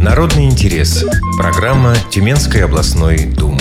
Народный интерес. Программа Тюменской областной думы.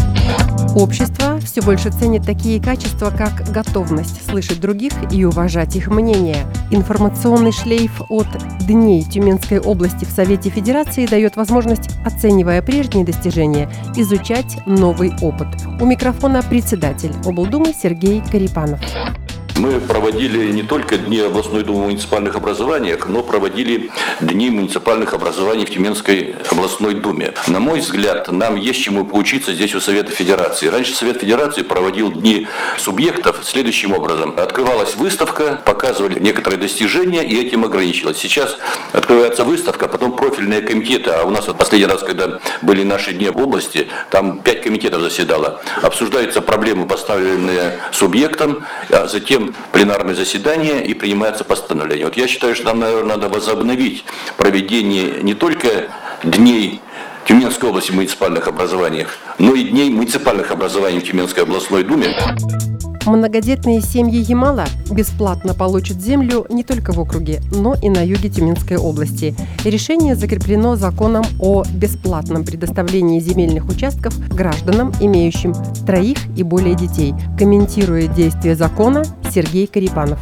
Общество все больше ценит такие качества, как готовность слышать других и уважать их мнение. Информационный шлейф от Дней Тюменской области в Совете Федерации дает возможность, оценивая прежние достижения, изучать новый опыт. У микрофона председатель облдумы Сергей Карипанов. Мы проводили не только Дни областной думы в муниципальных образованиях, но проводили Дни муниципальных образований в Тюменской областной думе. На мой взгляд, нам есть чему поучиться здесь у Совета Федерации. Раньше Совет Федерации проводил Дни субъектов следующим образом. Открывалась выставка, показывали некоторые достижения и этим ограничилось. Сейчас открывается выставка, потом профильные комитеты, а у нас вот последний раз, когда были наши дни в области, там 5 комитетов заседало. Обсуждаются проблемы, поставленные субъектом, а затем пленарное заседание и принимается постановление. Вот я считаю, что нам, наверное, надо возобновить проведение не только дней Тюменской области в муниципальных образованиях, но и дней муниципальных образований в Тюменской областной думе. Многодетные семьи Ямала бесплатно получат землю не только в округе, но и на юге Тюменской области. Решение закреплено законом о бесплатном предоставлении земельных участков гражданам, имеющим 3 и более детей. Комментирует действие закона Сергей Карипанов.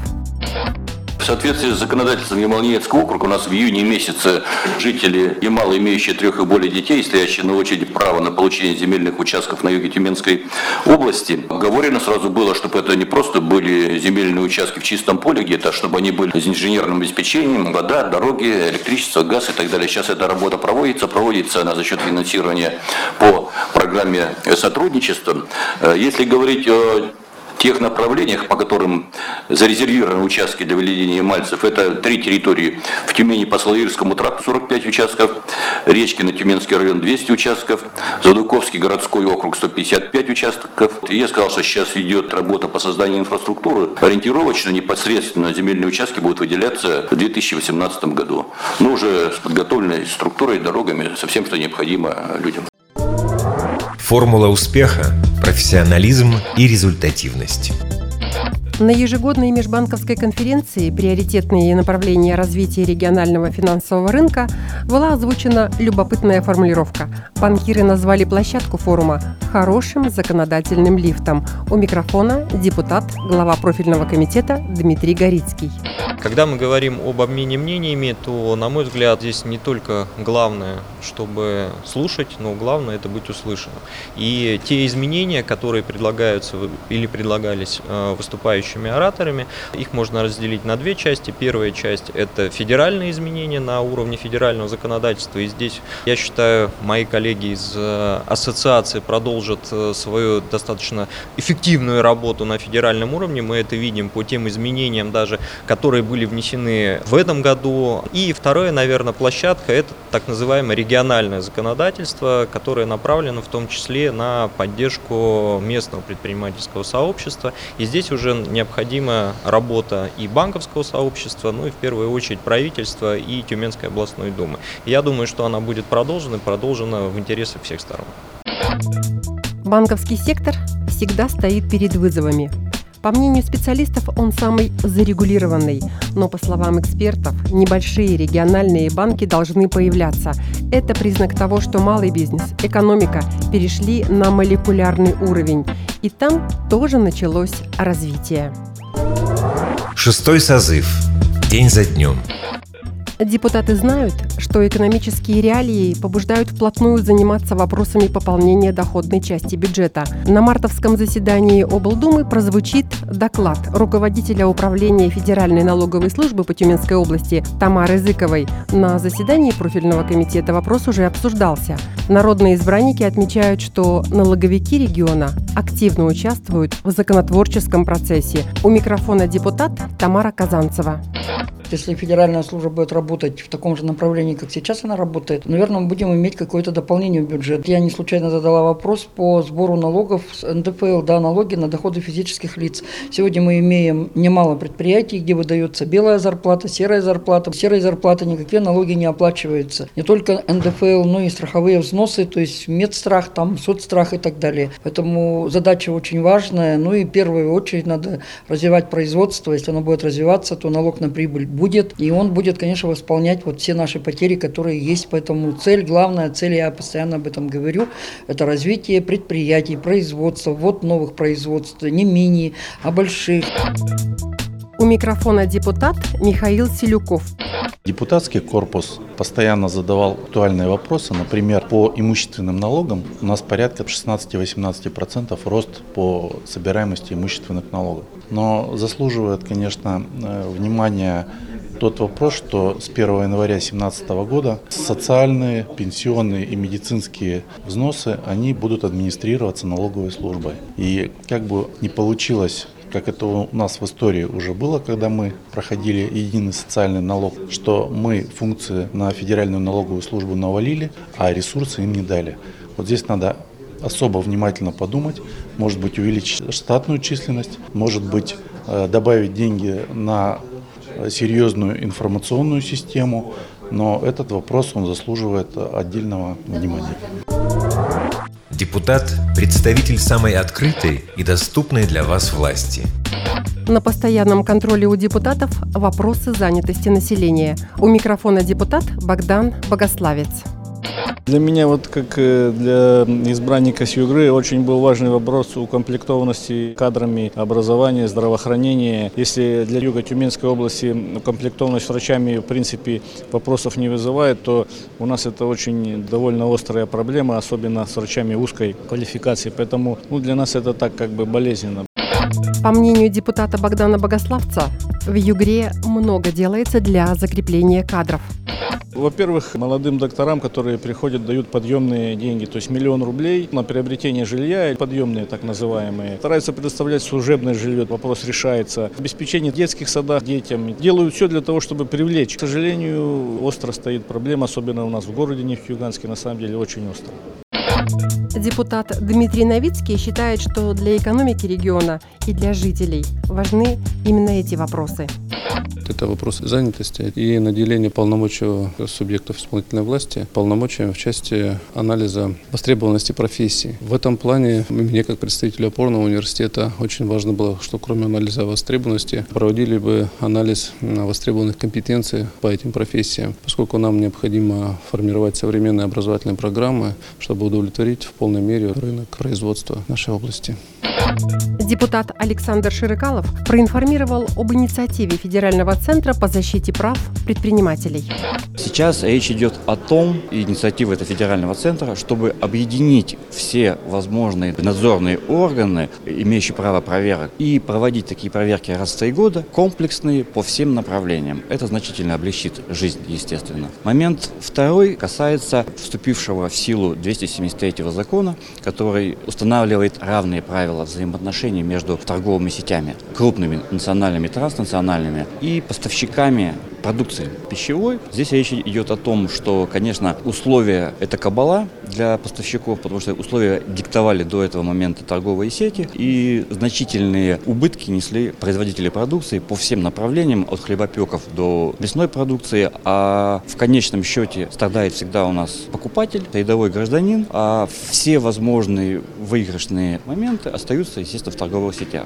В соответствии с законодательством Ямало-Ненецкого округа у нас в июне месяце жители Ямала, имеющие 3 и более детей, стоящие на очереди право на получение земельных участков на юге Тюменской области, оговорено сразу было, чтобы это не просто были земельные участки в чистом поле где-то, а чтобы они были с инженерным обеспечением, вода, дороги, электричество, газ и так далее. Сейчас эта работа проводится она за счет финансирования по программе сотрудничества. Если говорить о тех направлениях, по которым зарезервированы участки для выведения ямальцев, это 3 территории. В Тюмени по Славирскому тракту 45 участков, Речкино, Тюменский район 200 участков, Задуковский городской округ 155 участков. И я сказал, что сейчас идет работа по созданию инфраструктуры. Ориентировочно, непосредственно земельные участки будут выделяться в 2018 году. Но уже с подготовленной структурой, дорогами, со всем, что необходимо людям. Формула успеха – профессионализм и результативность. На ежегодной межбанковской конференции «Приоритетные направления развития регионального финансового рынка» была озвучена любопытная формулировка. Банкиры назвали площадку форума «хорошим законодательным лифтом». У микрофона депутат, глава профильного комитета Дмитрий Горицкий. Когда мы говорим об обмене мнениями, то, на мой взгляд, здесь не только главное, чтобы слушать, но главное – это быть услышанным. И те изменения, которые предлагаются или предлагались выступающими ораторами, их можно разделить на 2 части. Первая часть – это федеральные изменения на уровне федерального законодательства. И здесь, я считаю, мои коллеги из ассоциации продолжат свою достаточно эффективную работу на федеральном уровне. Мы это видим по тем изменениям, даже которые были внесены в этом году. И вторая, наверное, площадка – это так называемое региональное законодательство, которое направлено в том числе на поддержку местного предпринимательского сообщества. И здесь уже необходима работа и банковского сообщества, ну и в первую очередь правительства и Тюменской областной думы. Я думаю, что она будет продолжена в интересах всех сторон. Банковский сектор всегда стоит перед вызовами. По мнению специалистов, он самый зарегулированный. Но, по словам экспертов, небольшие региональные банки должны появляться. Это признак того, что малый бизнес, экономика перешли на молекулярный уровень. И там тоже началось развитие. 6-й созыв. День за днем. Депутаты знают, что экономические реалии побуждают вплотную заниматься вопросами пополнения доходной части бюджета. На мартовском заседании облдумы прозвучит доклад руководителя управления Федеральной налоговой службы по Тюменской области Тамары Зыковой. На заседании профильного комитета вопрос уже обсуждался. Народные избранники отмечают, что налоговики региона активно участвуют в законотворческом процессе. У микрофона депутат Тамара Казанцева. Если федеральная служба будет работать в таком же направлении, как сейчас она работает, наверное, мы будем иметь какое-то дополнение в бюджет. Я не случайно задала вопрос по сбору налогов с НДФЛ, налоги на доходы физических лиц. Сегодня мы имеем немало предприятий, где выдается белая зарплата, серая зарплата. Серой зарплаты никакие налоги не оплачиваются. Не только НДФЛ, но и страховые взносы, то есть медстрах, соцстрах и так далее. Поэтому задача очень важная. Ну и в первую очередь надо развивать производство. Если оно будет развиваться, то налог на прибыль будет будет, и он будет, конечно, восполнять вот все наши потери, которые есть. Поэтому главная цель, я постоянно об этом говорю, это развитие предприятий, производства, ввод новых производств, не мини, а больших. У микрофона депутат Михаил Селюков. Депутатский корпус постоянно задавал актуальные вопросы. Например, по имущественным налогам у нас порядка 16-18% рост по собираемости имущественных налогов. Но заслуживает, конечно, внимания тот вопрос, что с 1 января 2017 года социальные, пенсионные и медицинские взносы, они будут администрироваться налоговой службой. И как бы не получилось, как это у нас в истории уже было, когда мы проходили единый социальный налог, что мы функции на федеральную налоговую службу навалили, а ресурсы им не дали. Вот здесь надо особо внимательно подумать, может быть, увеличить штатную численность, может быть, добавить деньги на серьезную информационную систему, но этот вопрос, он заслуживает отдельного внимания. Депутат – представитель самой открытой и доступной для вас власти. На постоянном контроле у депутатов вопросы занятости населения. У микрофона депутат Богдан Богославец. Для меня, вот как для избранника с Югры, очень был важный вопрос укомплектованности кадрами образования, здравоохранения. Если для Юга Тюменской области укомплектованность врачами, в принципе, вопросов не вызывает, то у нас это очень довольно острая проблема, особенно с врачами узкой квалификации. Поэтому для нас это так как бы болезненно. По мнению депутата Богдана Богославца, в Югре много делается для закрепления кадров. Во-первых, молодым докторам, которые приходят, дают подъемные деньги, то есть 1 000 000 рублей на приобретение жилья, подъемные так называемые. Стараются предоставлять служебное жилье, вопрос решается. Обеспечение в детских садах детям. Делают все для того, чтобы привлечь. К сожалению, остро стоит проблема, особенно у нас в городе Нефтеюганске, на самом деле очень остро. Депутат Дмитрий Новицкий считает, что для экономики региона и для жителей важны именно эти вопросы. Это вопрос занятости и наделения полномочий субъектов исполнительной власти полномочиями в части анализа востребованности профессий. В этом плане мне, как представителю опорного университета, очень важно было, что кроме анализа востребованности проводили бы анализ востребованных компетенций по этим профессиям, поскольку нам необходимо формировать современные образовательные программы, чтобы удовлетворить в полной мере рынок производства нашей области. Депутат Александр Широкалов проинформировал об инициативе Федерального центра по защите прав предпринимателей. Сейчас речь идет о том, инициатива этого федерального центра, чтобы объединить все возможные надзорные органы, имеющие право проверок, и проводить такие проверки раз в 3 года, комплексные по всем направлениям. Это значительно облегчит жизнь, естественно. Момент второй касается вступившего в силу 273 закона, который устанавливает равные правила взаимоотношений между торговыми сетями, крупными национальными, транснациональными и поставщиками продукции пищевой. Здесь речь идет о том, что, конечно, условия – это кабала для поставщиков, потому что условия диктовали до этого момента торговые сети, и значительные убытки несли производители продукции по всем направлениям, от хлебопеков до мясной продукции, а в конечном счете страдает всегда у нас покупатель, рядовой гражданин, а все возможные выигрышные моменты остаются, естественно, в торговых сетях.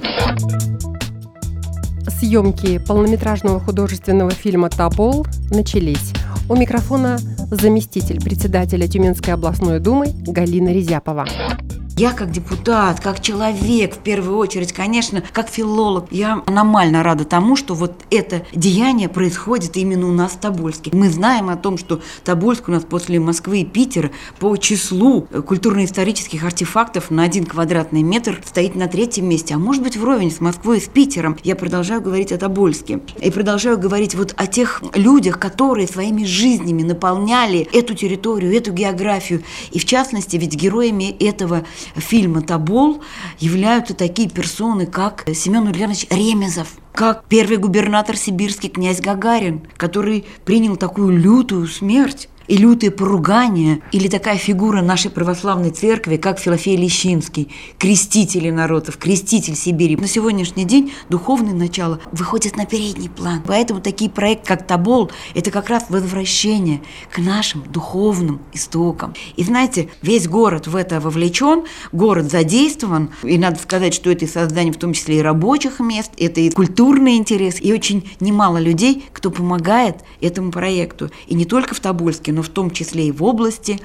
Съемки полнометражного художественного фильма «Тобол» начались. У микрофона заместитель председателя Тюменской областной думы Галина Резяпова. Я как депутат, как человек, в первую очередь, конечно, как филолог, я аномально рада тому, что вот это деяние происходит именно у нас в Тобольске. Мы знаем о том, что Тобольск у нас после Москвы и Питера по числу культурно-исторических артефактов на 1 квадратный метр стоит на 3-м месте, а может быть вровень с Москвой и с Питером. Я продолжаю говорить о Тобольске. И продолжаю говорить вот о тех людях, которые своими жизнями наполняли эту территорию, эту географию. И в частности, ведь героями этого фильма «Тобол» являются такие персоны, как Семен Ульянович Ремезов, как первый губернатор сибирский князь Гагарин, который принял такую лютую смерть и лютые поругания, или такая фигура нашей православной церкви, как Филофей Лещинский, креститель народов, креститель Сибири. На сегодняшний день духовное начало выходит на передний план. Поэтому такие проекты, как Тобол, это как раз возвращение к нашим духовным истокам. И знаете, весь город в это вовлечен, город задействован, и надо сказать, что это и создание в том числе и рабочих мест, это и культурный интерес, и очень немало людей, кто помогает этому проекту. И не только в Тобольске, но в том числе и в области.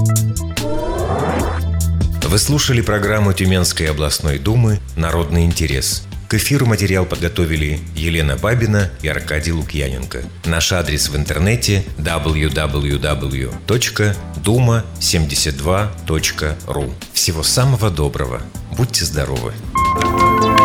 Вы слушали программу Тюменской областной думы «Народный интерес». К эфиру материал подготовили Елена Бабина и Аркадий Лукьяненко. Наш адрес в интернете www.duma72.ru. Всего самого доброго. Будьте здоровы!